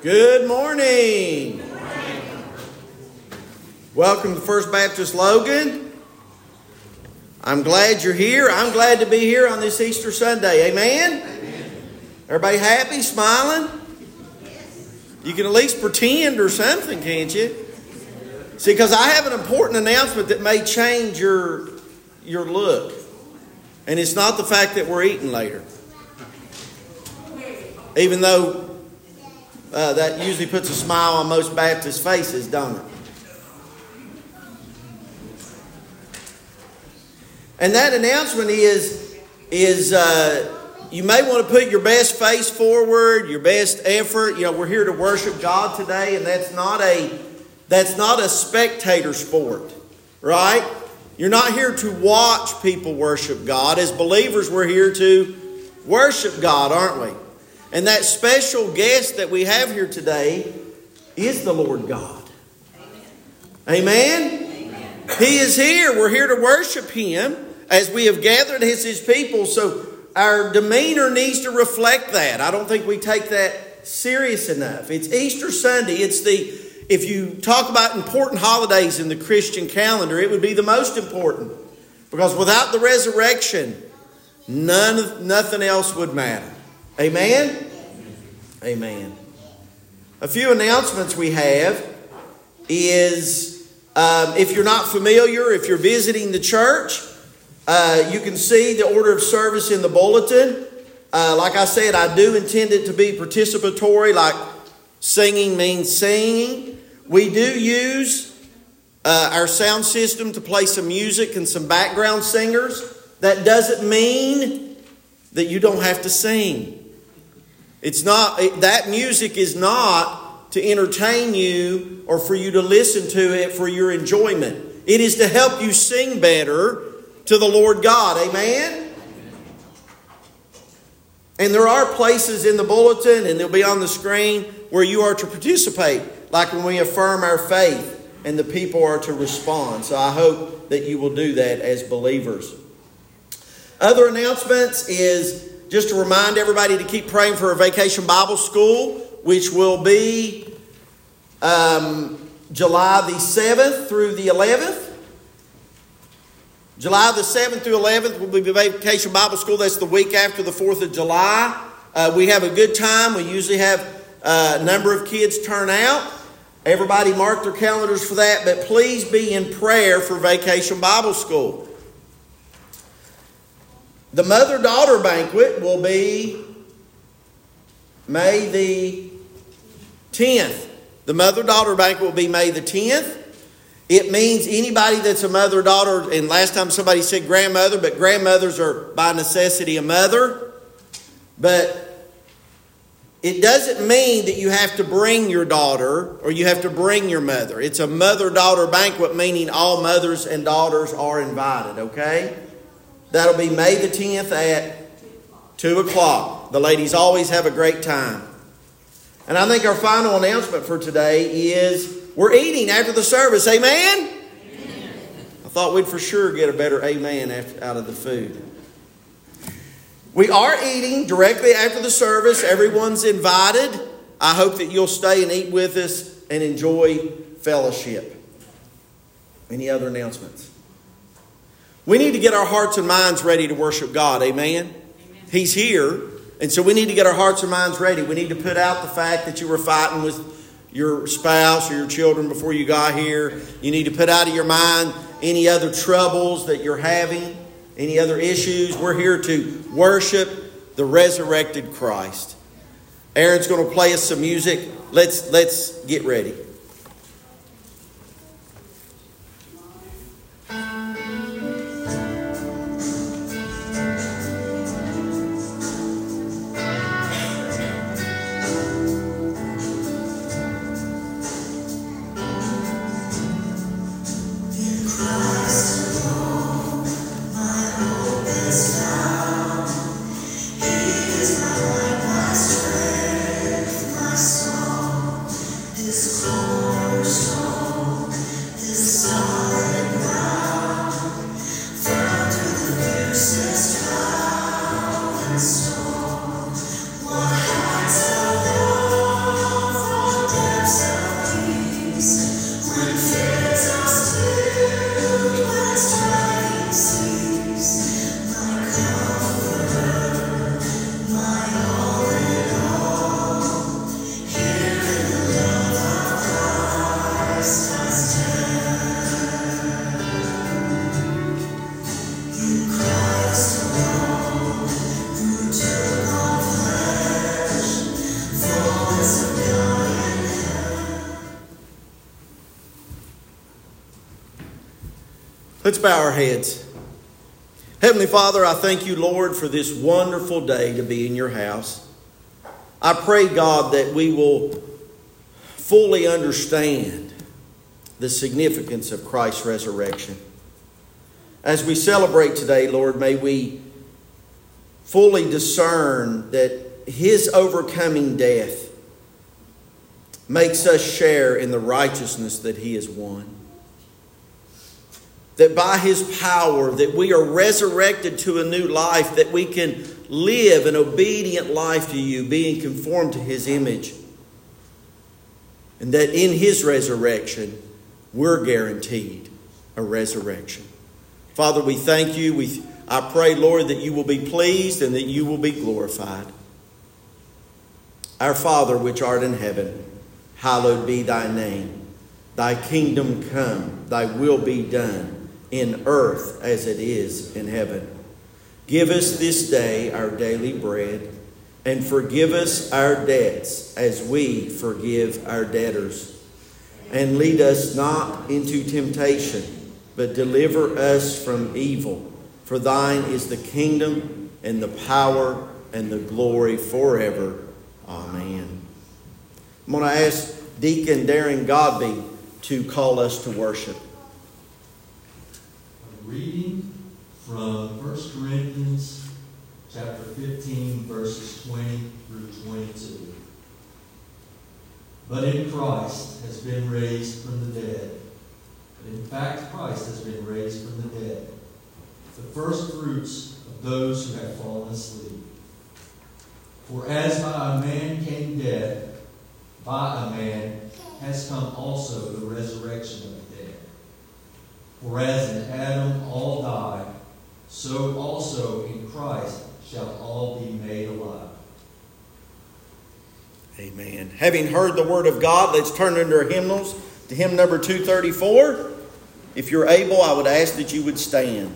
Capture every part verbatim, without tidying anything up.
Good morning. Good morning. Welcome to First Baptist Logan. I'm glad you're here. I'm glad to be here on this Easter Sunday. Amen? Amen. Everybody happy, smiling? You can at least pretend or something, can't you? See, because I have an important announcement that may change your, your look. And it's not the fact that we're eating later. Even though uh, that usually puts a smile on most Baptist faces, don't it? And that announcement is, is uh, you may want to put your best face forward, your best effort. You know, we're here to worship God today, and that's not a that's not a spectator sport, right? You're not here to watch people worship God. As believers, we're here to worship God, aren't we? And that special guest that we have here today is the Lord God. Amen? Amen? He is here. We're here to worship Him as we have gathered as His people. So our demeanor needs to reflect that. I don't think we take that serious enough. It's Easter Sunday. It's the, if you talk about important holidays in the Christian calendar, it would be the most important. Because without the resurrection, none of, nothing else would matter. Amen? Amen. A few announcements we have is, um, if you're not familiar, if you're visiting the church, uh, you can see the order of service in the bulletin. Uh, like I said, I do intend it to be participatory, like singing means singing. We do use uh, our sound system to play some music and some background singers. That doesn't mean that you don't have to sing. It's not, that music is not to entertain you or for you to listen to it for your enjoyment. It is to help you sing better to the Lord God. Amen? And there are places in the bulletin, and they'll be on the screen, where you are to participate, like when we affirm our faith and the people are to respond. So I hope that you will do that as believers. Other announcements is just to remind everybody to keep praying for a Vacation Bible School, which will be um, July the seventh through the eleventh. July the seventh through eleventh will be the Vacation Bible School. That's the week after the fourth of July. Uh, we have a good time. We usually have uh, a number of kids turn out. Everybody mark their calendars for that. But please be in prayer for Vacation Bible School. The mother-daughter banquet will be May the tenth. The mother-daughter banquet will be May the tenth. It means anybody that's a mother-daughter, and last time somebody said grandmother, but grandmothers are by necessity a mother. But it doesn't mean that you have to bring your daughter or you have to bring your mother. It's a mother-daughter banquet, meaning all mothers and daughters are invited, okay? That'll be May the tenth at two o'clock. The ladies always have a great time. And I think our final announcement for today is we're eating after the service. Amen? Amen. I thought we'd for sure get a better amen after, out of the food. We are eating directly after the service. Everyone's invited. I hope that you'll stay and eat with us and enjoy fellowship. Any other announcements? We need to get our hearts and minds ready to worship God. Amen? Amen? He's here. And so we need to get our hearts and minds ready. We need to put out the fact that you were fighting with your spouse or your children before you got here. You need to put out of your mind any other troubles that you're having, any other issues. We're here to worship the resurrected Christ. Aaron's going to play us some music. Let's, let's get ready. This Let's bow our heads. Heavenly Father, I thank you, Lord, for this wonderful day to be in your house. I pray, God, that we will fully understand the significance of Christ's resurrection. As we celebrate today, Lord, may we fully discern that his overcoming death makes us share in the righteousness that he has won. That by his power, that we are resurrected to a new life, that we can live an obedient life to you, being conformed to his image. And that in his resurrection, we're guaranteed a resurrection. Father, we thank you. We, I pray, Lord, that you will be pleased and that you will be glorified. Our Father, which art in heaven, hallowed be thy name. Thy kingdom come, thy will be done in earth as it is in heaven. Give us this day our daily bread, and forgive us our debts as we forgive our debtors. And lead us not into temptation, but deliver us from evil. For thine is the kingdom and the power and the glory forever. Amen. I'm going to ask Deacon Darren Godby to call us to worship. Reading from First Corinthians chapter fifteen, verses twenty through twenty-two. But in Christ has been raised from the dead. But in fact, Christ has been raised from the dead, the first fruits of those who have fallen asleep. For as by a man came death, by a man has come also the resurrection of the dead. For as in Adam all die, so also in Christ shall all be made alive. Amen. Having heard the word of God, let's turn into our hymnals to hymn number two thirty-four. If you're able, I would ask that you would stand.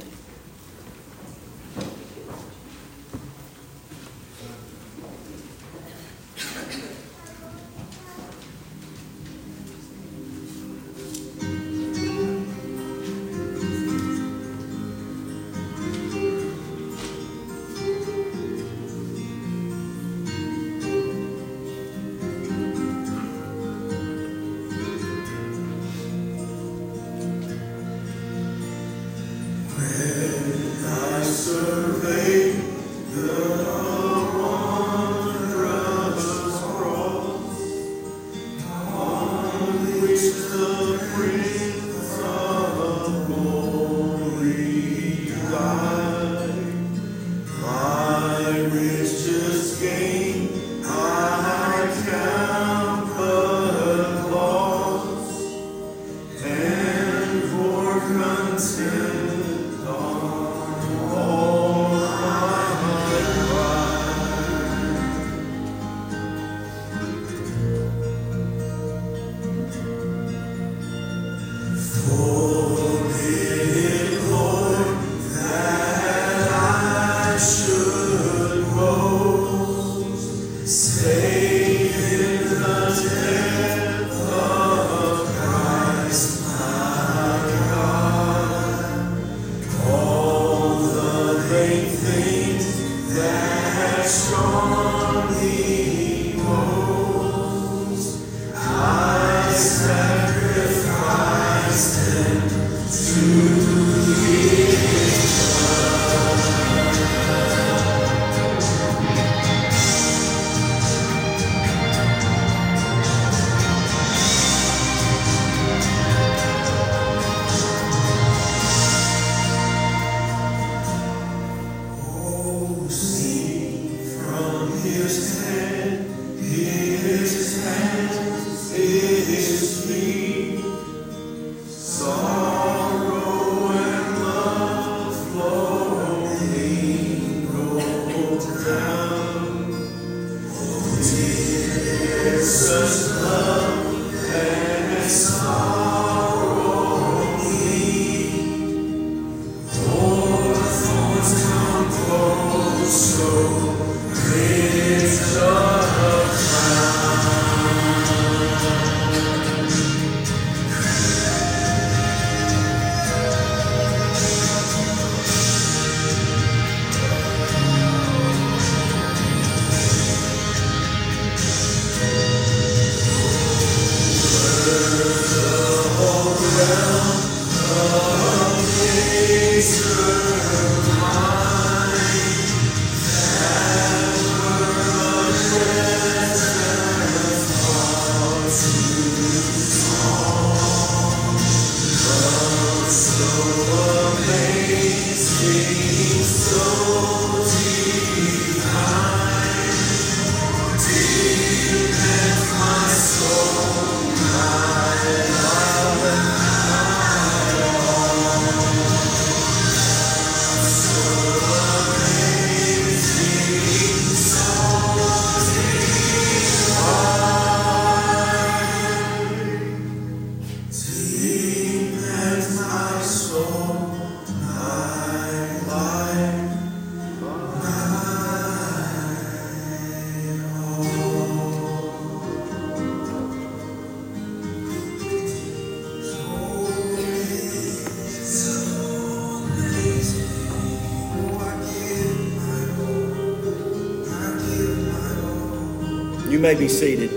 You may be seated.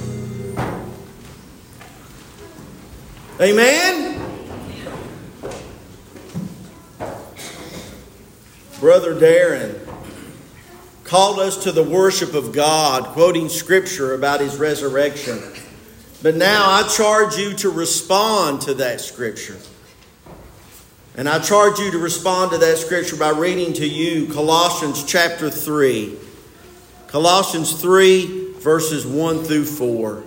Amen? Brother Darren called us to the worship of God, quoting Scripture about His resurrection. But now I charge you to respond to that Scripture. And I charge you to respond to that Scripture by reading to you Colossians chapter three. Colossians three, verses one through four.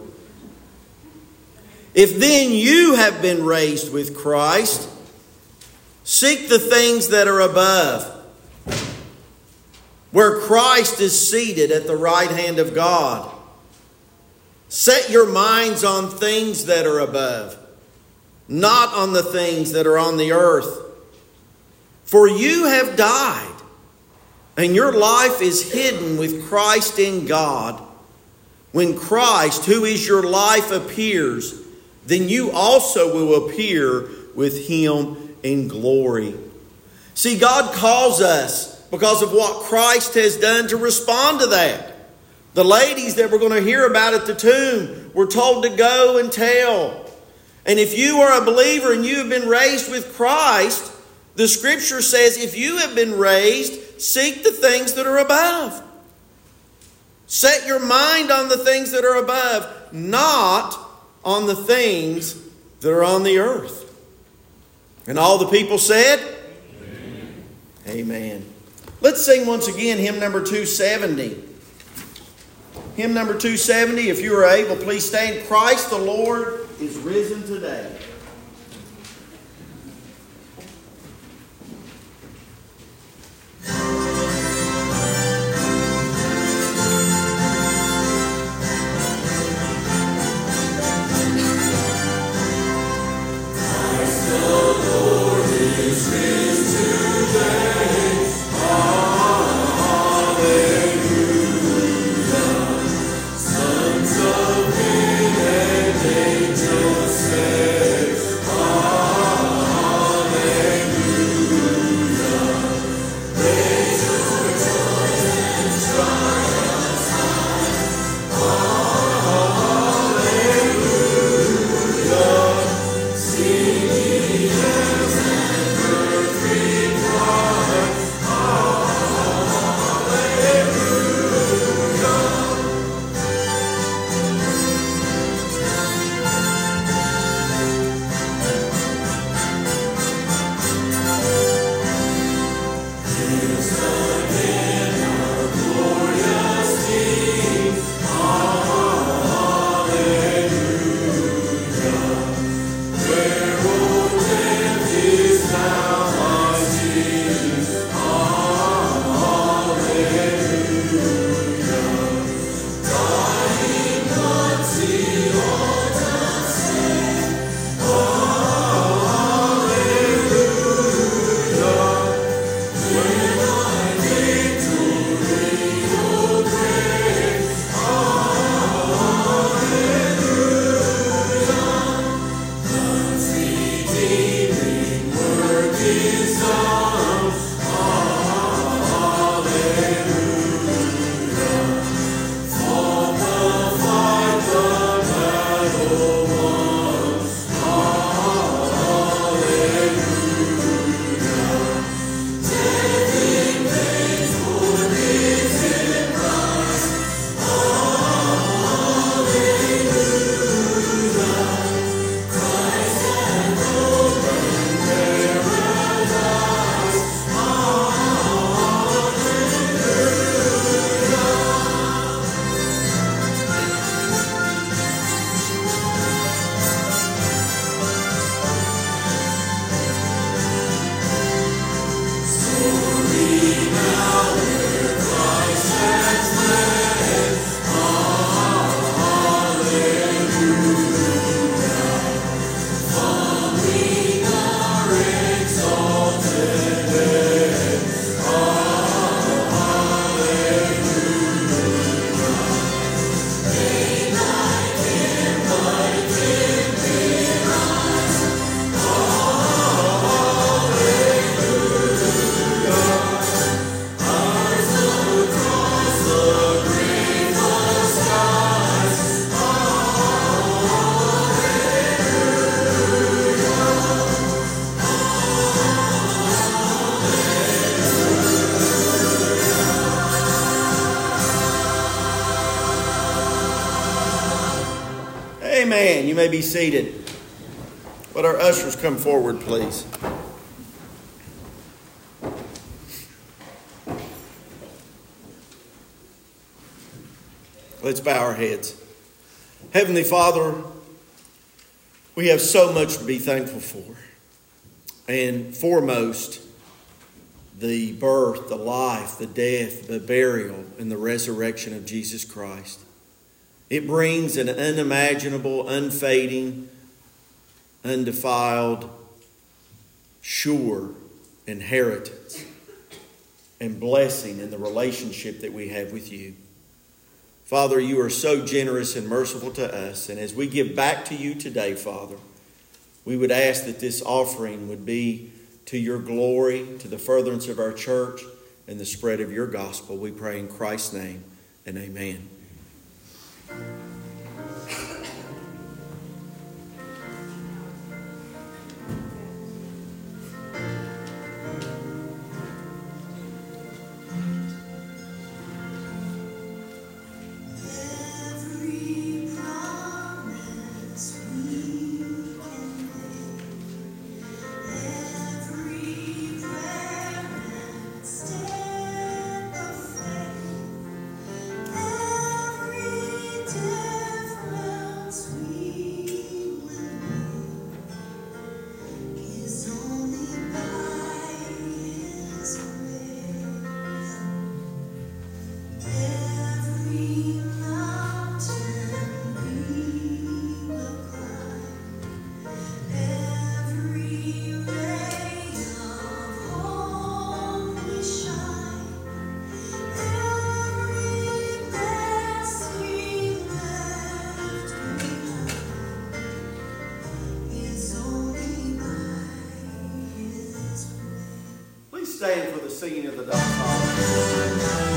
If then you have been raised with Christ, seek the things that are above, where Christ is seated at the right hand of God. Set your minds on things that are above, not on the things that are on the earth. For you have died, and your life is hidden with Christ in God. When Christ, who is your life, appears, then you also will appear with Him in glory. See, God calls us because of what Christ has done to respond to that. The ladies that we're going to hear about at the tomb were told to go and tell. And if you are a believer and you have been raised with Christ, the Scripture says if you have been raised, seek the things that are above. Set your mind on the things that are above, not on the things that are on the earth. And all the people said, Amen. Amen. Let's sing once again hymn number two seventy. Hymn number two seventy, if you are able, please stand. Christ the Lord is risen today. Sons of men and angels say, Amen. You may be seated. Would our ushers come forward, please? Let's bow our heads. Heavenly Father, we have so much to be thankful for. And foremost, the birth, the life, the death, the burial, and the resurrection of Jesus Christ. It brings an unimaginable, unfading, undefiled, sure inheritance and blessing in the relationship that we have with you. Father, you are so generous and merciful to us. And as we give back to you today, Father, we would ask that this offering would be to your glory, to the furtherance of our church, and the spread of your gospel. We pray in Christ's name, and amen. Stand for the singing of the dove song.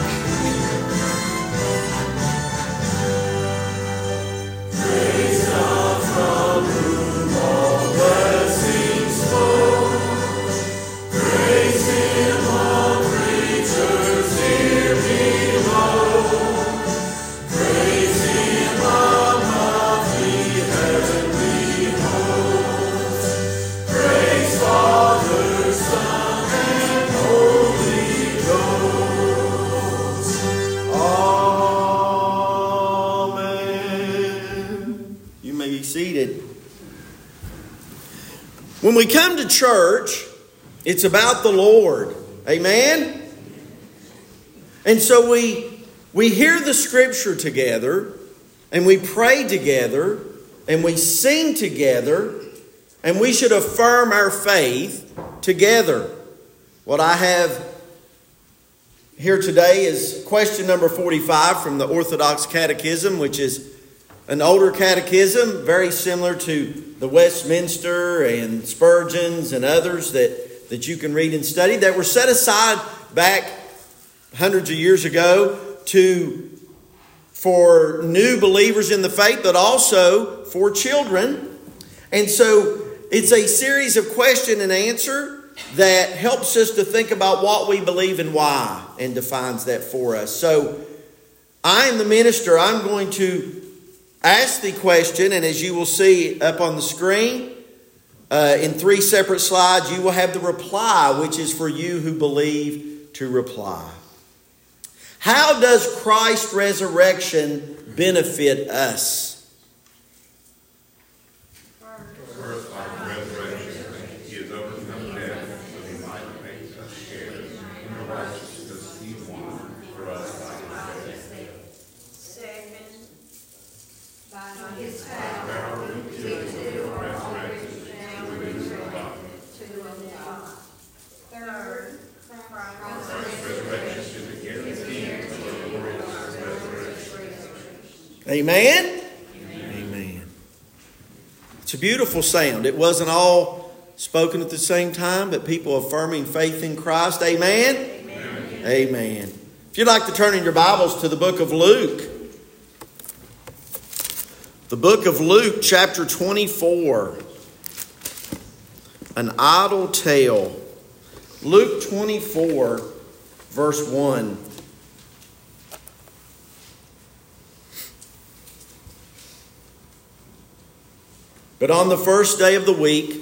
Praise God from whom all blessings flow. Praise Him, all creatures here below. Praise Him above the heavenly hosts. Praise Father, Son, seated. When we come to church, it's about the Lord. Amen? And so we, we hear the scripture together, and we pray together, and we sing together, and we should affirm our faith together. What I have here today is question number forty-five from the Orthodox Catechism, which is an older catechism, very similar to the Westminster and Spurgeon's and others that, that you can read and study, that were set aside back hundreds of years ago to for new believers in the faith, but also for children. And so it's a series of question and answer that helps us to think about what we believe and why, and defines that for us. So I am the minister. I'm going to ask the question, and as you will see up on the screen, uh, in three separate slides, you will have the reply, which is for you who believe to reply. How does Christ's resurrection benefit us? First, by the resurrection, He has overcome death, so He might make us share in the righteousness He won for us by His death. Second, by His power, we too are already now resurrected to the God. Third, Christ's resurrection is the guarantee of the glorious resurrection. Amen? Amen. It's a beautiful sound. It wasn't all spoken at the same time, but people affirming faith in Christ. Amen? Amen. Amen. If you'd like to turn in your Bibles to the book of Luke. The book of Luke, chapter twenty-four. An idle tale. Luke twenty-four, verse one. But on the first day of the week,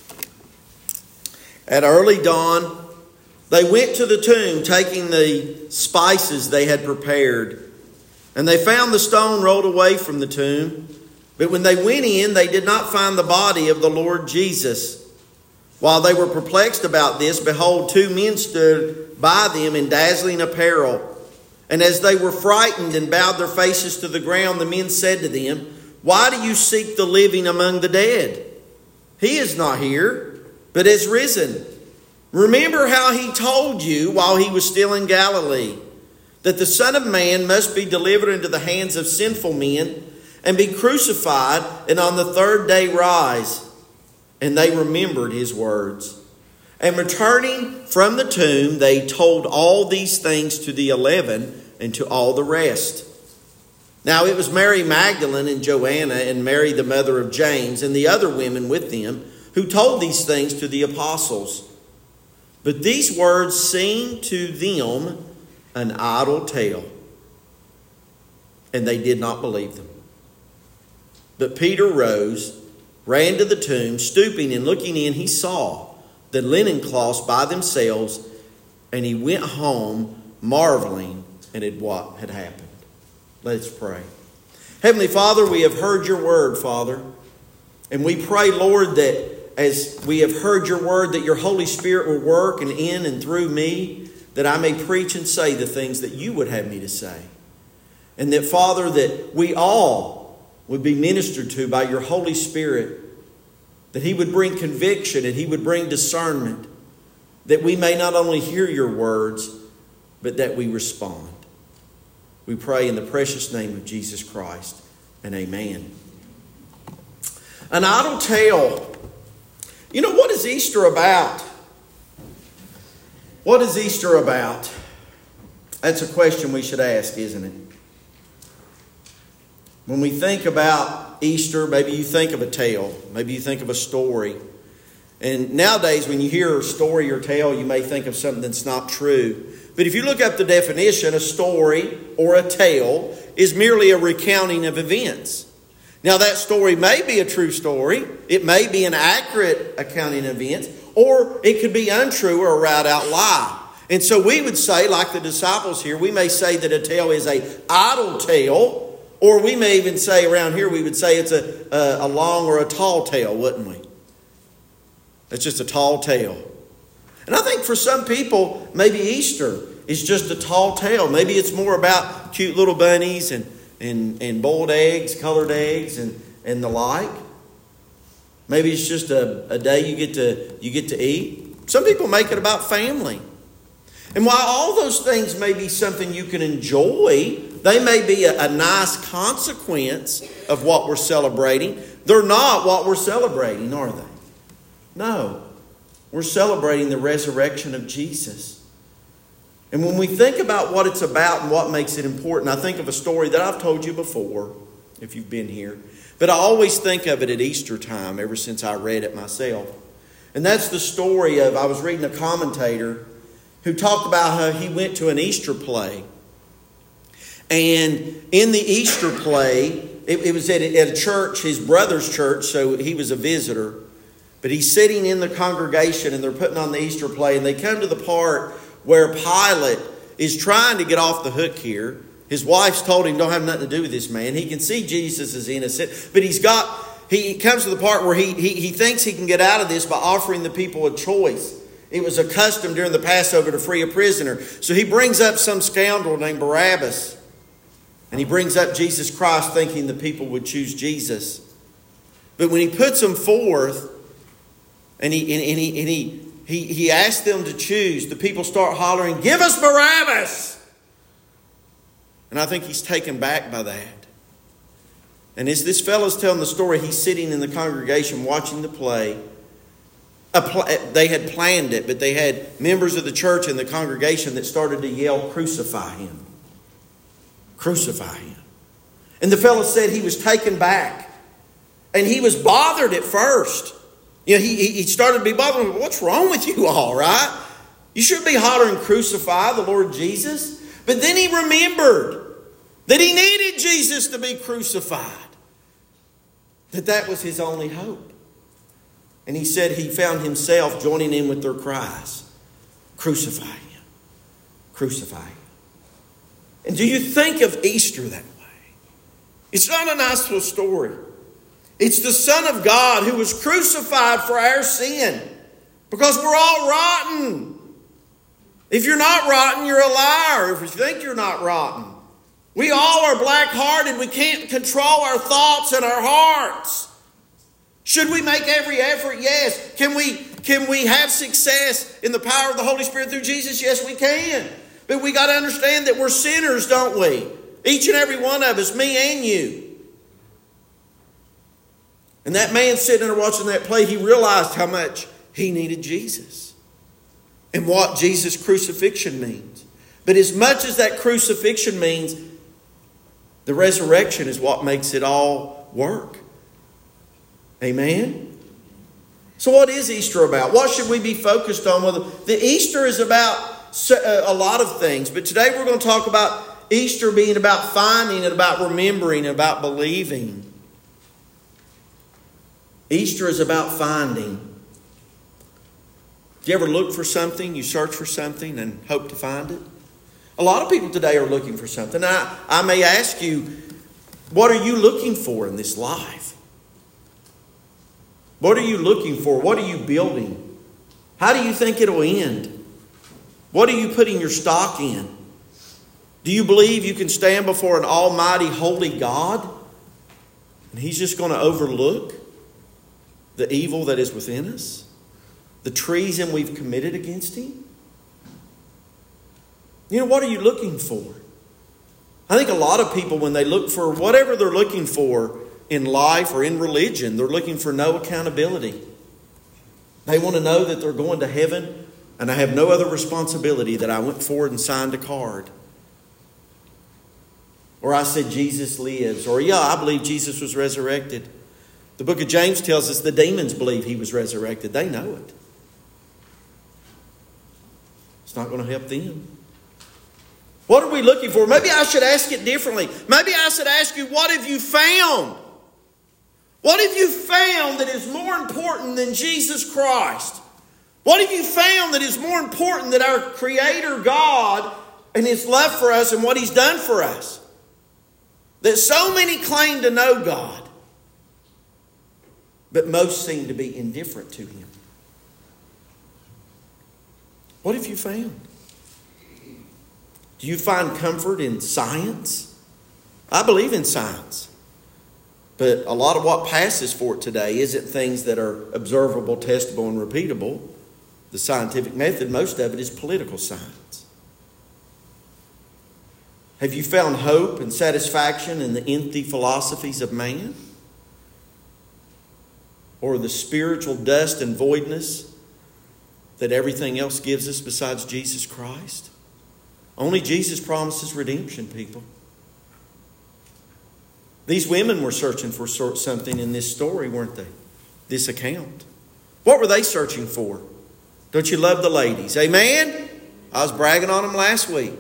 at early dawn, they went to the tomb, taking the spices they had prepared. And they found the stone rolled away from the tomb. But when they went in, they did not find the body of the Lord Jesus. While they were perplexed about this, behold, two men stood by them in dazzling apparel. And as they were frightened and bowed their faces to the ground, the men said to them, "Why do you seek the living among the dead? He is not here, but is risen. Remember how he told you while he was still in Galilee, that the Son of Man must be delivered into the hands of sinful men and be crucified, and on the third day rise." And they remembered his words. And returning from the tomb, they told all these things to the eleven and to all the rest. Now it was Mary Magdalene and Joanna and Mary the mother of James and the other women with them who told these things to the apostles. But these words seemed to them an idle tale, and they did not believe them. But Peter rose, ran to the tomb, stooping and looking in, he saw the linen cloths by themselves, and he went home marveling at what had happened. Let's pray. Heavenly Father, we have heard your word, Father, and we pray, Lord, that as we have heard your word, that your Holy Spirit will work and in and through me, that I may preach and say the things that you would have me to say. And that, Father, that we all would be ministered to by your Holy Spirit, that he would bring conviction and he would bring discernment, that we may not only hear your words, but that we respond. We pray in the precious name of Jesus Christ, and amen. An idle tale. You know, what is Easter about? What is Easter about? That's a question we should ask, isn't it? When we think about Easter, maybe you think of a tale. Maybe you think of a story. And nowadays, when you hear a story or tale, you may think of something that's not true. But if you look up the definition, a story or a tale is merely a recounting of events. Now, that story may be a true story. It may be an accurate accounting of events. Or it could be untrue or a right-out lie. And so we would say, like the disciples here, we may say that a tale is a idle tale. Or we may even say around here, we would say it's a, a, a long or a tall tale, wouldn't we? It's just a tall tale. And I think for some people, maybe Easter is just a tall tale. Maybe it's more about cute little bunnies and, and, and boiled eggs, colored eggs, and, and the like. Maybe it's just a, a day you get to you get to eat. Some people make it about family. And while all those things may be something you can enjoy, they may be a, a nice consequence of what we're celebrating. They're not what we're celebrating, are they? No. We're celebrating the resurrection of Jesus. And when we think about what it's about and what makes it important, I think of a story that I've told you before, if you've been here. But I always think of it at Easter time, ever since I read it myself. And that's the story of, I was reading a commentator who talked about how he went to an Easter play. And in the Easter play, it, it was at a, at a church, his brother's church, so he was a visitor. But he's sitting in the congregation and they're putting on the Easter play. And they come to the part where Pilate is trying to get off the hook here. His wife's told him, don't have nothing to do with this man. He can see Jesus is innocent. But he's got, he, he comes to the part where he, he, he thinks he can get out of this by offering the people a choice. It was a custom during the Passover to free a prisoner. So he brings up some scoundrel named Barabbas. And he brings up Jesus Christ thinking the people would choose Jesus. But when he puts them forth, and he and, and he and he he he asks them to choose, the people start hollering, "Give us Barabbas!" And I think he's taken back by that. And as this fellow's telling the story, he's sitting in the congregation watching the play. A pl- they had planned it, but they had members of the church in the congregation that started to yell, "Crucify him. Crucify him." And the fellow said he was taken back. And he was bothered at first. You know, he, he started to be bothered. What's wrong with you all, right? You shouldn't be hollering, "Crucify the Lord Jesus." But then he remembered that he needed Jesus to be crucified. That that was his only hope. And he said he found himself joining in with their cries. Crucify him. Crucify him. And do you think of Easter that way? It's not a nice little story. It's the Son of God who was crucified for our sin. Because we're all rotten. If you're not rotten, you're a liar. If you think you're not rotten. We all are black-hearted. We can't control our thoughts and our hearts. Should we make every effort? Yes. Can we, can we have success in the power of the Holy Spirit through Jesus? Yes, we can. But we got to understand that we're sinners, don't we? Each and every one of us, me and you. And that man sitting there watching that play, he realized how much he needed Jesus. And what Jesus' crucifixion means. But as much as that crucifixion means, the resurrection is what makes it all work. Amen? So what is Easter about? What should we be focused on? Well, the Easter is about a lot of things. But today we're going to talk about Easter being about finding and about remembering and about believing. Easter is about finding. Do you ever look for something? You search for something and hope to find it? A lot of people today are looking for something. I, I may ask you, what are you looking for in this life? What are you looking for? What are you building? How do you think it'll end? What are you putting your stock in? Do you believe you can stand before an almighty, holy God and He's just going to overlook the evil that is within us? The treason we've committed against Him? You know, what are you looking for? I think a lot of people, when they look for whatever they're looking for in life or in religion, they're looking for no accountability. They want to know that they're going to heaven and I have no other responsibility that I went forward and signed a card. Or I said Jesus lives. Or yeah, I believe Jesus was resurrected. The book of James tells us the demons believe He was resurrected. They know it. It's not going to help them. What are we looking for? Maybe I should ask it differently. Maybe I should ask you, what have you found? What have you found that is more important than Jesus Christ? What have you found that is more important than our Creator God and His love for us and what He's done for us? That so many claim to know God, but most seem to be indifferent to Him. What have you found? Do you find comfort in science? I believe in science. But a lot of what passes for it today isn't things that are observable, testable, and repeatable. The scientific method, most of it is political science. Have you found hope and satisfaction in the empty philosophies of man? Or the spiritual dust and voidness that everything else gives us besides Jesus Christ? Only Jesus promises redemption, people. These women were searching for something in this story, weren't they? This account. What were they searching for? Don't you love the ladies? Amen? I was bragging on them last week.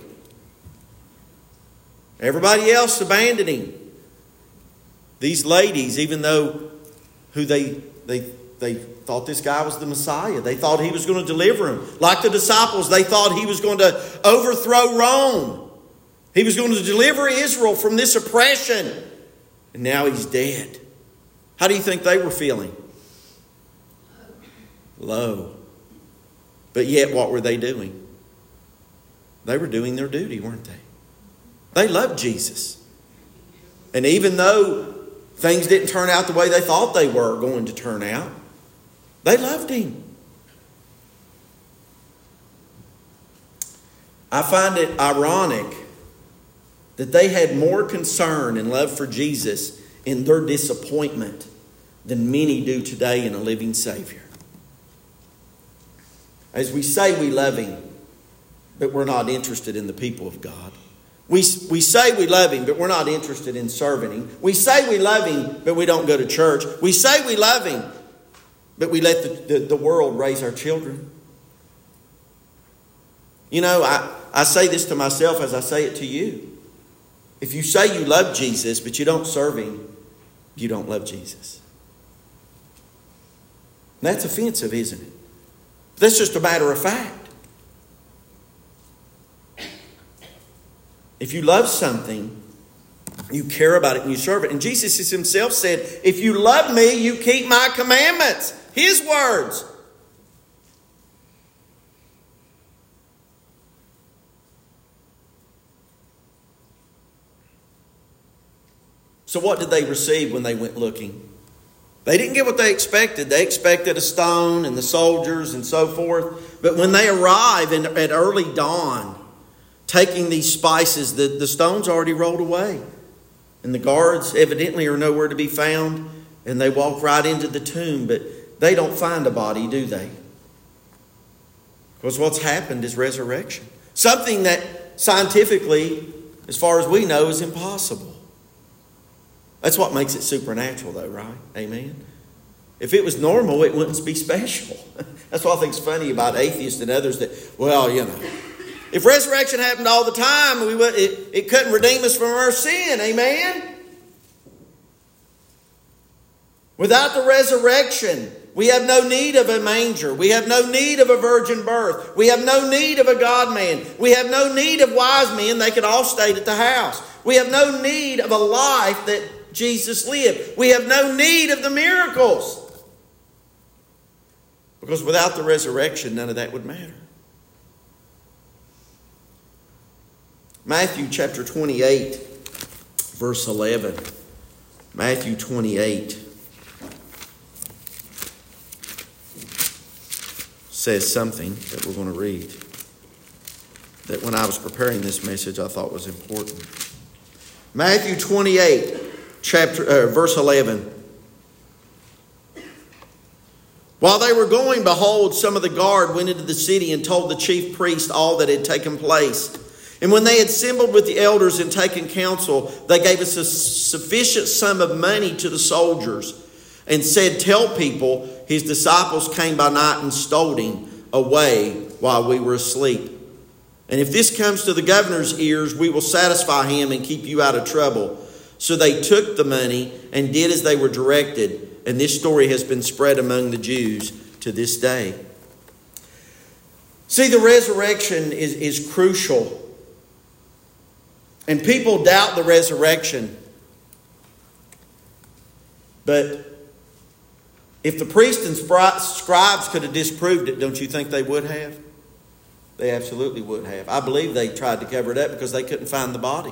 Everybody else abandoned Him. These ladies, even though who they they they thought this guy was the Messiah. They thought He was going to deliver them. Like the disciples, they thought He was going to overthrow Rome. He was going to deliver Israel from this oppression. And now He's dead. How do you think they were feeling? Low. But yet, what were they doing? They were doing their duty, weren't they? They loved Jesus. And even though things didn't turn out the way they thought they were going to turn out, they loved Him. I find it ironic that they had more concern and love for Jesus in their disappointment than many do today in a living Savior. As we say we love Him, but we're not interested in the people of God. We, we say we love Him, but we're not interested in serving Him. We say we love Him, but we don't go to church. We say we love Him, but we let the, the, the world raise our children. You know, I, I say this to myself as I say it to you. If you say you love Jesus, but you don't serve Him, you don't love Jesus. That's offensive, isn't it? That's just a matter of fact. If you love something, you care about it and you serve it. And Jesus himself said, if you love me, you keep my commandments. His words. So what did they receive when they went looking? They didn't get what they expected. They expected a stone and the soldiers and so forth. But when they arrive in, at early dawn, taking these spices, the, the stone's already rolled away. And the guards evidently are nowhere to be found. And they walk right into the tomb. But they don't find a body, do they? Because what's happened is resurrection. Something that scientifically, as far as we know, is impossible. That's what makes it supernatural though, right? Amen? If it was normal, it wouldn't be special. That's what I think is funny about atheists and others that, well, you know, if resurrection happened all the time, we would, it, it couldn't redeem us from our sin. Amen? Without the resurrection, we have no need of a manger. We have no need of a virgin birth. We have no need of a God-man. We have no need of wise men. They could all stay at the house. We have no need of a life that Jesus lived. We have no need of the miracles. Because without the resurrection, none of that would matter. Matthew chapter twenty-eight, verse eleven. Matthew twenty-eight says something that we're going to read that when I was preparing this message I thought was important. Matthew twenty-eight, chapter uh, verse eleven. While they were going, behold, some of the guard went into the city and told the chief priest all that had taken place. And when they had assembled with the elders and taken counsel, they gave us a sufficient sum of money to the soldiers and said, tell people his disciples came by night and stole him away while we were asleep. And if this comes to the governor's ears, we will satisfy him and keep you out of trouble. So they took the money and did as they were directed. And this story has been spread among the Jews to this day. See, the resurrection is, is crucial. And people doubt the resurrection. But if the priests and scribes could have disproved it, don't you think they would have? They absolutely would have. I believe they tried to cover it up because they couldn't find the body.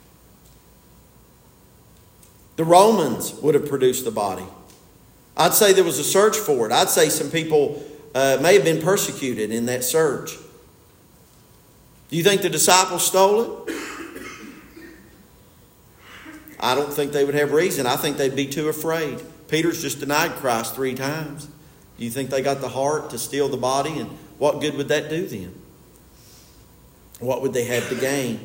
The Romans would have produced the body. I'd say there was a search for it. I'd say some people uh, may have been persecuted in that search. Do you think the disciples stole it? I don't think they would have reason. I think they'd be too afraid. Peter's just denied Christ three times. Do you think they got the heart to steal the body? And what good would that do them? What would they have to gain?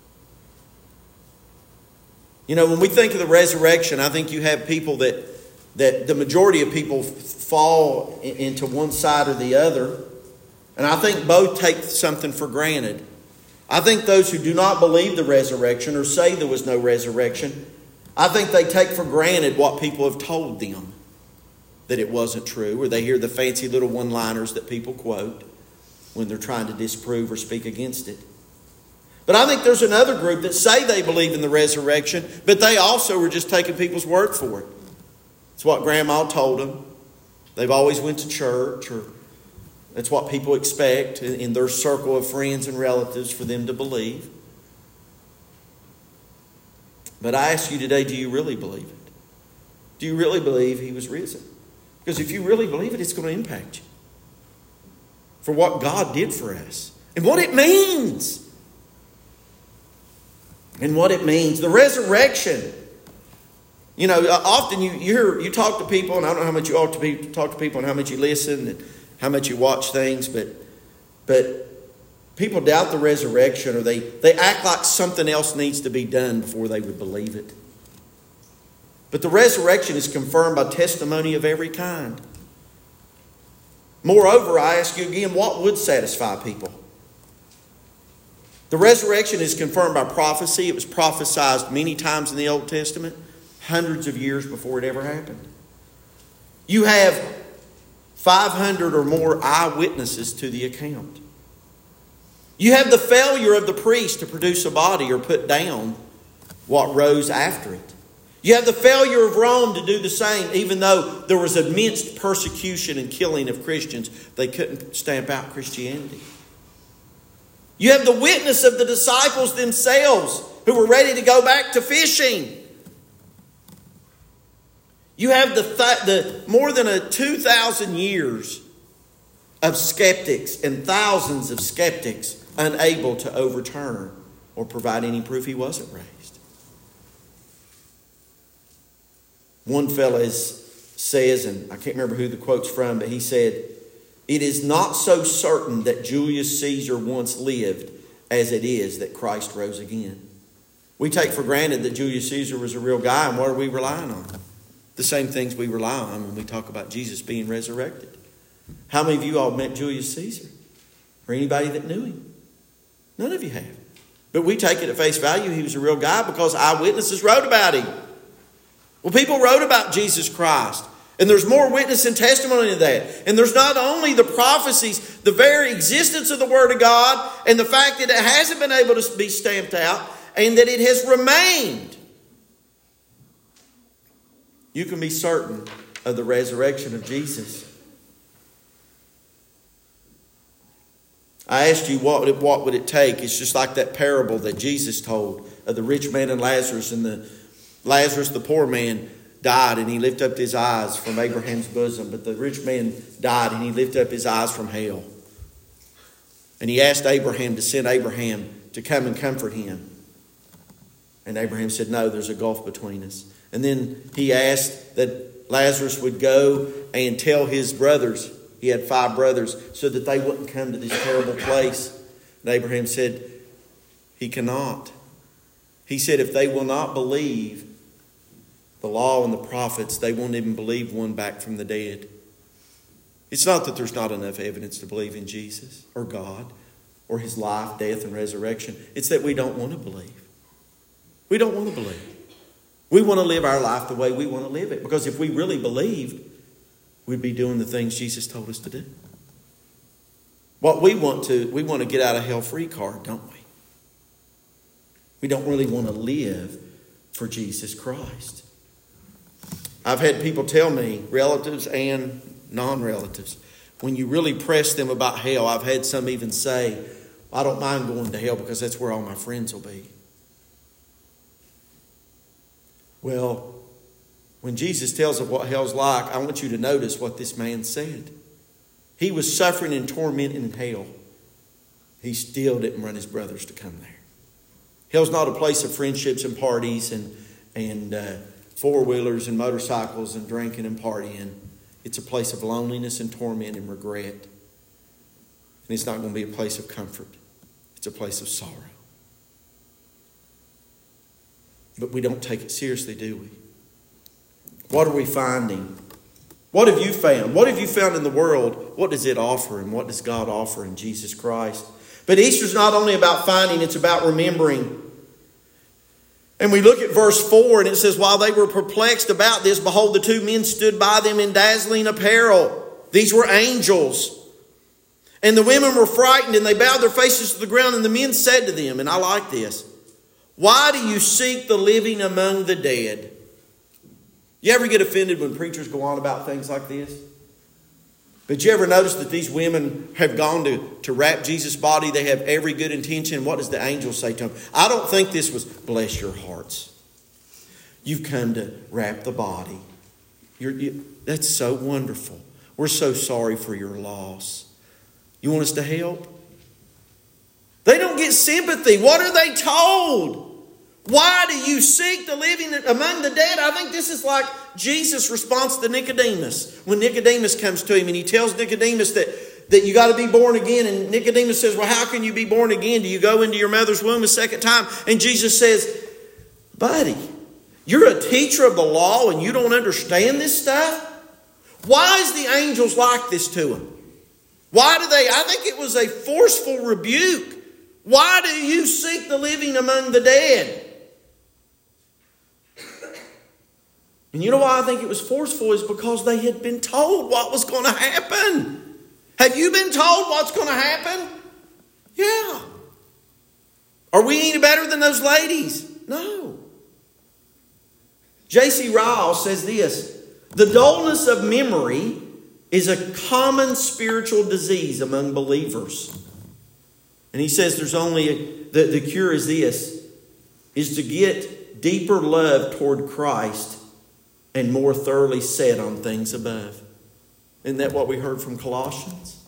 You know, when we think of the resurrection, I think you have people that, that the majority of people fall into one side or the other. And I think both take something for granted. I think those who do not believe the resurrection or say there was no resurrection, I think they take for granted what people have told them, that it wasn't true, or they hear the fancy little one-liners that people quote when they're trying to disprove or speak against it. But I think there's another group that say they believe in the resurrection, but they also were just taking people's word for it. It's what Grandma told them. They've always went to church, or that's what people expect in their circle of friends and relatives for them to believe. But I ask you today, do you really believe it? Do you really believe he was risen? Because if you really believe it, it's going to impact you. For what God did for us. And what it means. And what it means. The resurrection. You know, often you, you hear, you talk to people, and I don't know how much you ought to be, talk to people and how much you listen and how much you watch things, but but people doubt the resurrection, or they, they act like something else needs to be done before they would believe it. But the resurrection is confirmed by testimony of every kind. Moreover, I ask you again, what would satisfy people? The resurrection is confirmed by prophecy. It was prophesied many times in the Old Testament, hundreds of years before it ever happened. You have five hundred or more eyewitnesses to the account. You have the failure of the priest to produce a body or put down what rose after it. You have the failure of Rome to do the same, even though there was immense persecution and killing of Christians. They couldn't stamp out Christianity. You have the witness of the disciples themselves who were ready to go back to fishing. You have the, th- the more than a two thousand years of skeptics and thousands of skeptics unable to overturn or provide any proof he wasn't raised. One fellow is, says, and I can't remember who the quote's from, but he said, "It is not so certain that Julius Caesar once lived as it is that Christ rose again." We take for granted that Julius Caesar was a real guy, and what are we relying on? The same things we rely on when we talk about Jesus being resurrected. How many of you all met Julius Caesar? Or anybody that knew him? None of you have. But we take it at face value he was a real guy because eyewitnesses wrote about him. Well, people wrote about Jesus Christ. And there's more witness and testimony to that. And there's not only the prophecies, the very existence of the Word of God, and the fact that it hasn't been able to be stamped out, and that it has remained. You can be certain of the resurrection of Jesus. I asked you what would, it, what would it take. It's just like that parable that Jesus told of the rich man and Lazarus. And the Lazarus, the poor man, died and he lifted up his eyes from Abraham's bosom. But the rich man died and he lifted up his eyes from hell. And he asked Abraham to send Abraham to come and comfort him. And Abraham said, "No, there's a gulf between us." And then he asked that Lazarus would go and tell his brothers, he had five brothers, so that they wouldn't come to this terrible place. And Abraham said, he cannot. He said, if they will not believe the law and the prophets, they won't even believe one back from the dead. It's not that there's not enough evidence to believe in Jesus or God or his life, death, and resurrection. It's that we don't want to believe. We don't want to believe. We want to live our life the way we want to live it. Because if we really believed, we'd be doing the things Jesus told us to do. What we want to, we want to get out of hell free card, don't we? We don't really want to live for Jesus Christ. I've had people tell me, relatives and non-relatives, when you really press them about hell, I've had some even say, "I don't mind going to hell because that's where all my friends will be." Well, when Jesus tells of what hell's like, I want you to notice what this man said. He was suffering and torment in hell. He still didn't run his brothers to come there. Hell's not a place of friendships and parties and, and uh, four-wheelers and motorcycles and drinking and partying. It's a place of loneliness and torment and regret. And it's not going to be a place of comfort. It's a place of sorrow. But we don't take it seriously, do we? What are we finding? What have you found? What have you found in the world? What does it offer? And what does God offer in Jesus Christ? But Easter's not only about finding, it's about remembering. And we look at verse four and it says, while they were perplexed about this, behold, the two men stood by them in dazzling apparel. These were angels. And the women were frightened and they bowed their faces to the ground. And the men said to them, and I like this, "Why do you seek the living among the dead?" You ever get offended when preachers go on about things like this? But you ever notice that these women have gone to, to wrap Jesus' body? They have every good intention. What does the angel say to them? I don't think this was, "Bless your hearts. You've come to wrap the body. You're, you, that's so wonderful. We're so sorry for your loss. You want us to help?" They don't get sympathy. What are they told? Why do you seek the living among the dead? I think this is like Jesus' response to Nicodemus. When Nicodemus comes to him and he tells Nicodemus that, that you got to be born again. And Nicodemus says, "Well, how can you be born again? Do you go into your mother's womb a second time?" And Jesus says, "Buddy, you're a teacher of the law and you don't understand this stuff? Why is the angels like this to him? Why do they?" I think it was a forceful rebuke. Why do you seek the living among the dead? And you know why I think it was forceful is because they had been told what was going to happen. Have you been told what's going to happen? Yeah. Are we any better than those ladies? No. J C Ryle says this: the dullness of memory is a common spiritual disease among believers. And he says there's only, a, the, the cure is this, is to get deeper love toward Christ and more thoroughly set on things above. Isn't that what we heard from Colossians?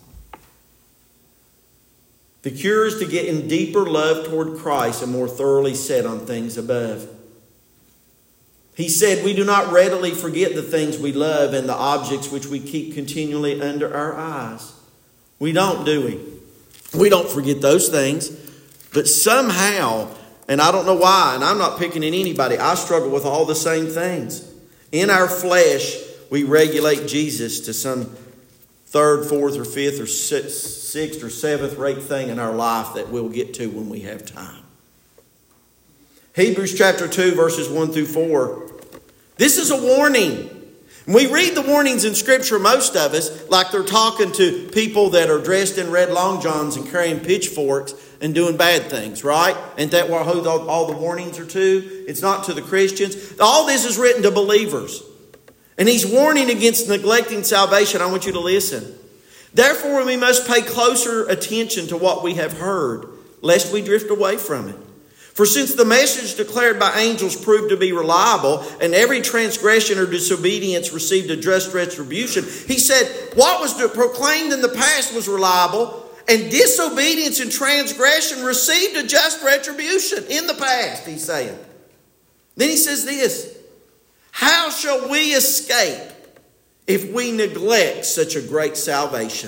The cure is to get in deeper love toward Christ and more thoroughly set on things above. He said, we do not readily forget the things we love and the objects which we keep continually under our eyes. We don't, do we? We don't forget those things. But somehow, and I don't know why, and I'm not picking at anybody, I struggle with all the same things. In our flesh, we regulate Jesus to some third, fourth, or fifth, or sixth, or seventh rate thing in our life that we'll get to when we have time. Hebrews chapter two, verses one through four. This is a warning. We read the warnings in Scripture, most of us, like they're talking to people that are dressed in red long johns and carrying pitchforks and doing bad things, right? Ain't that what all, all the warnings are to? It's not to the Christians. All this is written to believers. And he's warning against neglecting salvation. I want you to listen. Therefore, we must pay closer attention to what we have heard, lest we drift away from it. For since the message declared by angels proved to be reliable, and every transgression or disobedience received a just retribution, he said what was proclaimed in the past was reliable, and disobedience and transgression received a just retribution in the past, he's saying. Then he says this: how shall we escape if we neglect such a great salvation?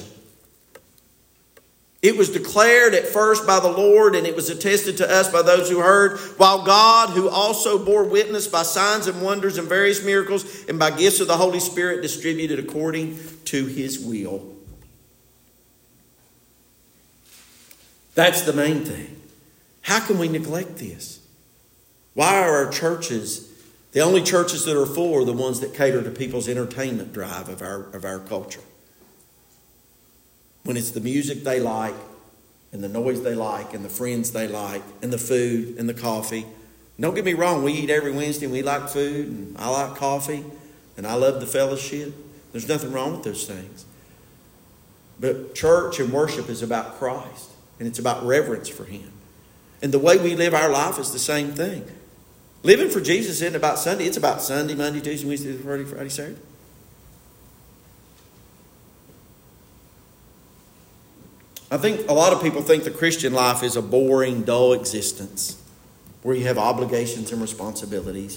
It was declared at first by the Lord, and it was attested to us by those who heard, while God, who also bore witness by signs and wonders and various miracles and by gifts of the Holy Spirit, distributed according to his will. That's the main thing. How can we neglect this? Why are our churches, the only churches that are full are the ones that cater to people's entertainment drive of our, of our culture? When it's the music they like, and the noise they like, and the friends they like, and the food, and the coffee. Don't get me wrong, we eat every Wednesday, and we like food, and I like coffee, and I love the fellowship. There's nothing wrong with those things. But church and worship is about Christ, and it's about reverence for him. And the way we live our life is the same thing. Living for Jesus isn't about Sunday, it's about Sunday, Monday, Tuesday, Wednesday, Thursday, Friday, Saturday. I think a lot of people think the Christian life is a boring, dull existence where you have obligations and responsibilities.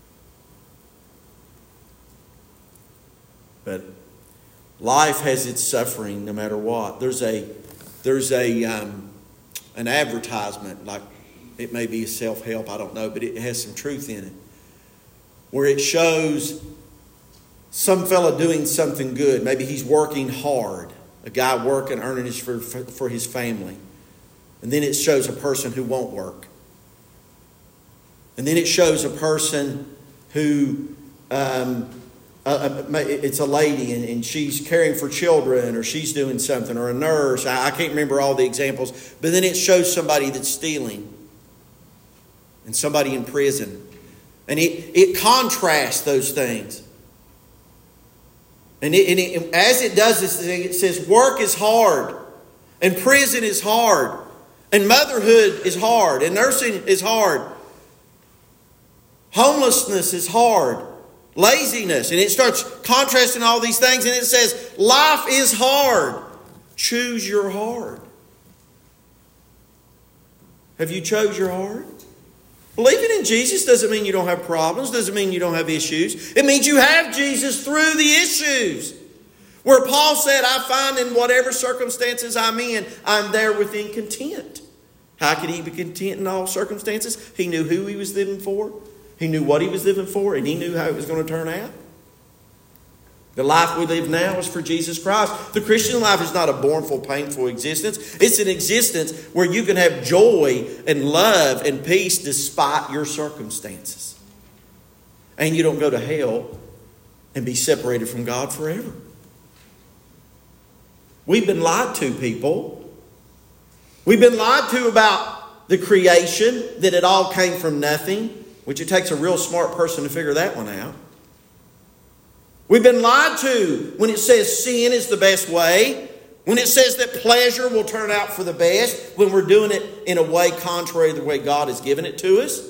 But life has its suffering no matter what. There's a there's a um, an advertisement, like it may be a self-help, I don't know, but it has some truth in it, where it shows some fella doing something good. Maybe he's working hard. A guy working, earning his for, for, for his family. And then it shows a person who won't work. And then it shows a person who, um, uh, it's a lady and, and she's caring for children, or she's doing something, or a nurse. I, I can't remember all the examples. But then it shows somebody that's stealing. And somebody in prison. And it, it contrasts those things. And, it, and it, as it does this thing, it says work is hard, and prison is hard, and motherhood is hard, and nursing is hard. Homelessness is hard. Laziness. And it starts contrasting all these things, and it says life is hard. Choose your hard. Have you chose your hard? Believing in Jesus doesn't mean you don't have problems, doesn't mean you don't have issues. It means you have Jesus through the issues. Where Paul said, I find in whatever circumstances I'm in, I'm there within content. How could he be content in all circumstances? He knew who he was living for. He knew what he was living for, and he knew how it was going to turn out. The life we live now is for Jesus Christ. The Christian life is not a mournful, painful existence. It's an existence where you can have joy and love and peace despite your circumstances. And you don't go to hell and be separated from God forever. We've been lied to, people. We've been lied to about the creation, that it all came from nothing, which it takes a real smart person to figure that one out. We've been lied to when it says sin is the best way, when it says that pleasure will turn out for the best, when we're doing it in a way contrary to the way God has given it to us.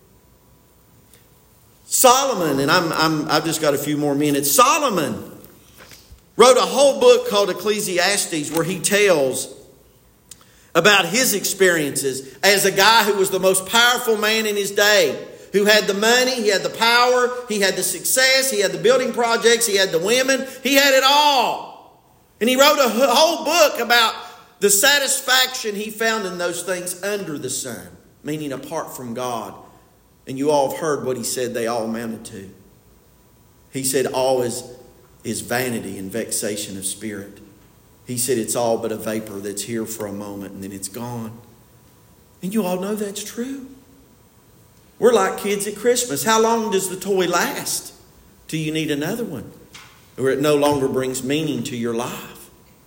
Solomon, and I'm, I'm, I've just got a few more minutes. Solomon wrote a whole book called Ecclesiastes where he tells about his experiences as a guy who was the most powerful man in his day, who had the money, he had the power, he had the success, he had the building projects, he had the women, he had it all. And he wrote a whole book about the satisfaction he found in those things under the sun, meaning apart from God. And you all have heard what he said they all amounted to. He said all is, is vanity and vexation of spirit. He said it's all but a vapor that's here for a moment and then it's gone. And you all know that's true. We're like kids at Christmas. How long does the toy last till you need another one? Or it no longer brings meaning to your life.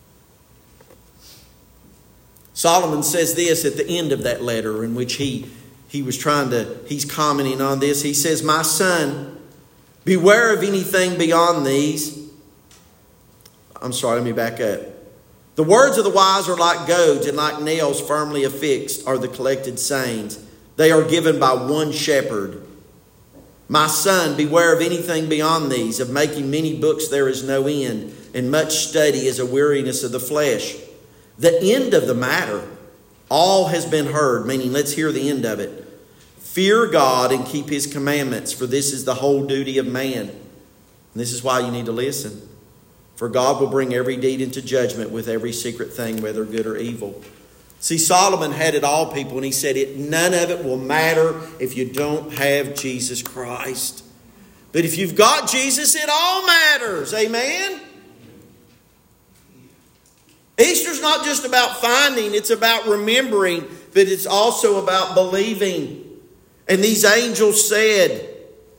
Solomon says this at the end of that letter in which he He was trying to, he's commenting on this. He says, my son, beware of anything beyond these. I'm sorry, let me back up. The words of the wise are like goads, and like nails firmly affixed are the collected sayings. They are given by one shepherd. My son, beware of anything beyond these. Of making many books there is no end, and much study is a weariness of the flesh. The end of the matter, all has been heard, meaning let's hear the end of it. Fear God and keep His commandments, for this is the whole duty of man. And this is why you need to listen. For God will bring every deed into judgment with every secret thing, whether good or evil. See, Solomon had it all, people, and he said it. None of it will matter if you don't have Jesus Christ. But if you've got Jesus, it all matters. Amen? Easter's not just about finding, it's about remembering, but it's also about believing. And these angels said,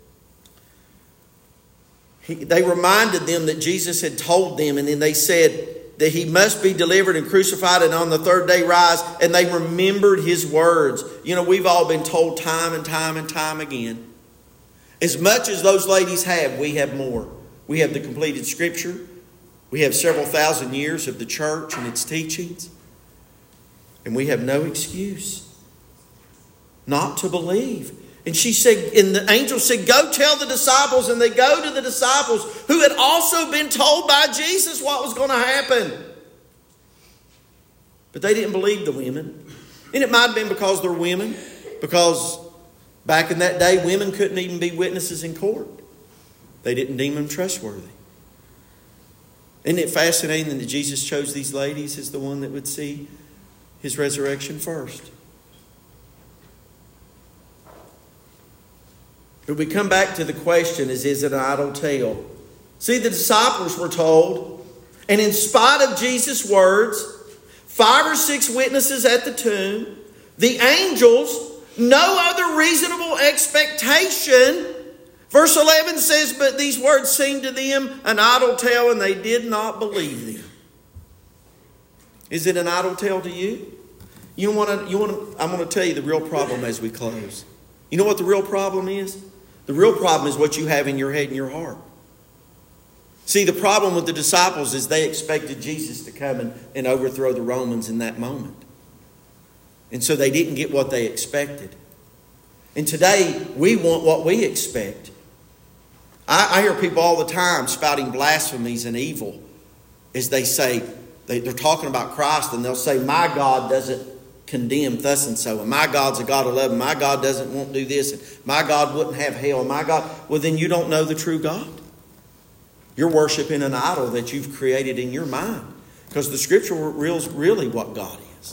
he, they reminded them that Jesus had told them, and then they said that He must be delivered and crucified and on the third day rise, and they remembered His words. You know, we've all been told time and time and time again. As much as those ladies have, we have more. We have the completed Scripture. We have several thousand years of the church and its teachings. And we have no excuse not to believe. And she said, and the angel said, go tell the disciples. And they go to the disciples who had also been told by Jesus what was going to happen. But they didn't believe the women. And it might have been because they're women. Because back in that day, women couldn't even be witnesses in court. They didn't deem them trustworthy. Isn't it fascinating that Jesus chose these ladies as the one that would see His resurrection first? But we come back to the question, is, is it an idle tale? See, the disciples were told, and in spite of Jesus' words, five or six witnesses at the tomb, the angels, no other reasonable expectation. Verse eleven says, but these words seemed to them an idle tale, and they did not believe them. Is it an idle tale to you? You want to? You want to? I'm going to tell you the real problem as we close. You know what the real problem is? The real problem is what you have in your head and your heart. See, the problem with the disciples is they expected Jesus to come and, and overthrow the Romans in that moment. And so they didn't get what they expected. And today, we want what we expect. I, I hear people all the time spouting blasphemies and evil as they say, they, they're talking about Christ, and they'll say, my God doesn't condemn thus and so, and my God's a God of love, and my God doesn't won't do this, and my God wouldn't have hell, and my God. Well, then you don't know the true God. You're worshiping an idol that you've created in your mind, because the Scripture reveals really what God is.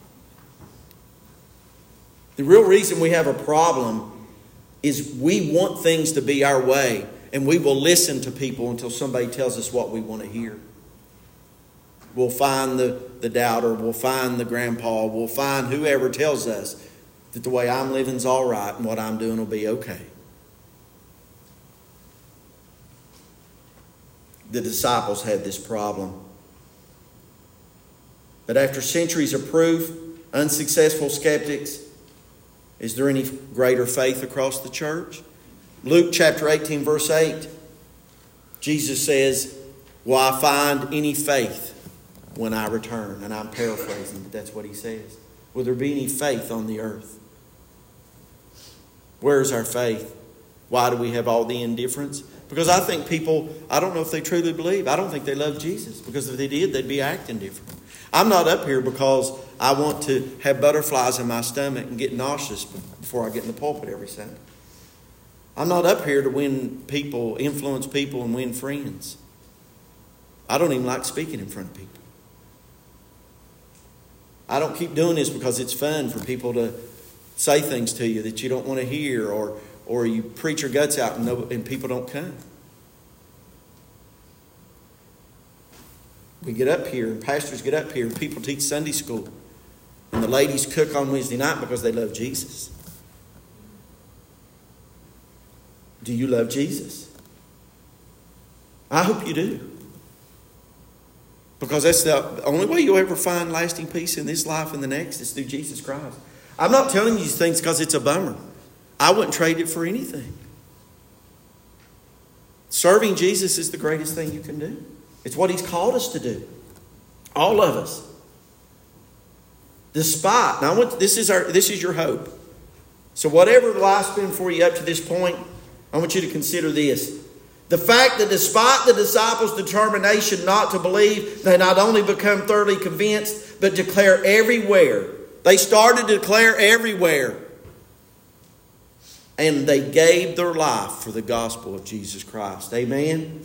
The real reason we have a problem is we want things to be our way, and we will listen to people until somebody tells us what we want to hear. We'll find the, the doubter. We'll find the grandpa. We'll find whoever tells us that the way I'm living is all right and what I'm doing will be okay. the disciples had this problem. But after centuries of proof, unsuccessful skeptics, is there any greater faith across the church? Luke chapter eighteen, verse eight. Jesus says, will I find any faith when I return? And I'm paraphrasing, but that's what he says. Will there be any faith on the earth? Where's our faith? Why do we have all the indifference? Because I think people, I don't know if they truly believe. I don't think they love Jesus. Because if they did, they'd be acting different. I'm not up here because I want to have butterflies in my stomach and get nauseous before I get in the pulpit every Sunday. I'm not up here to win people, influence people, and win friends. I don't even like speaking in front of people. I don't keep doing this because it's fun for people to say things to you that you don't want to hear, or or you preach your guts out and, no, and people don't come. We get up here, and pastors get up here, and people teach Sunday school. And the ladies cook on Wednesday night because they love Jesus. Do you love Jesus? I hope you do. Because that's the only way you'll ever find lasting peace in this life and the next is through Jesus Christ. I'm not telling you these things because it's a bummer. I wouldn't trade it for anything. Serving Jesus is the greatest thing you can do. It's what He's called us to do. All of us. Despite, now I want, this is our this is your hope. So whatever life's been for you up to this point, I want you to consider this. The fact that despite the disciples' determination not to believe, they not only become thoroughly convinced, but declare everywhere. They started to declare everywhere. And they gave their life for the gospel of Jesus Christ. Amen?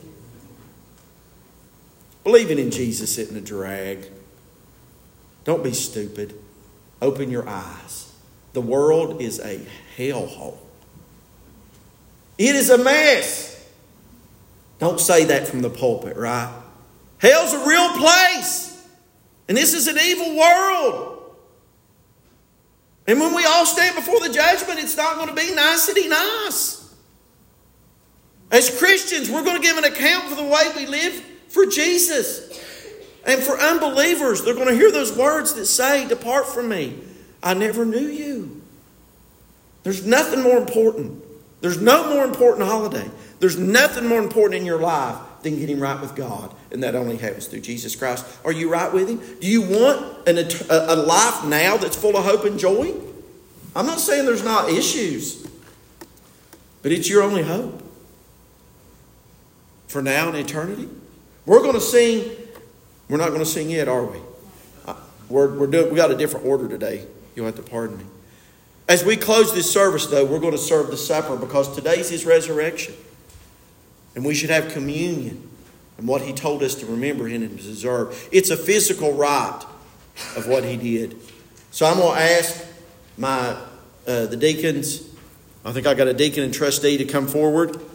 Believing in Jesus isn't a drag. Don't be stupid. Open your eyes. The world is a hellhole. It is a mess. Don't say that from the pulpit, right? Hell's a real place. And this is an evil world. And when we all stand before the judgment, it's not going to be nicety nice. As Christians, we're going to give an account for the way we live for Jesus. And for unbelievers, they're going to hear those words that say, "Depart from me. I never knew you." There's nothing more important. There's no more important holiday. There's nothing more important in your life than getting right with God. And that only happens through Jesus Christ. Are you right with Him? Do you want an, a, a life now that's full of hope and joy? I'm not saying there's not issues. But it's your only hope. For now and eternity. We're going to sing. We're not going to sing yet, are we? We're, we're doing, we got a different order today. You'll have to pardon me. As we close this service, though, we're going to serve the supper because today's His resurrection. And we should have communion and what He told us to remember Him and deserve. It's a physical rite of what He did. So I'm going to ask my uh, the deacons. I think I got a deacon and trustee to come forward.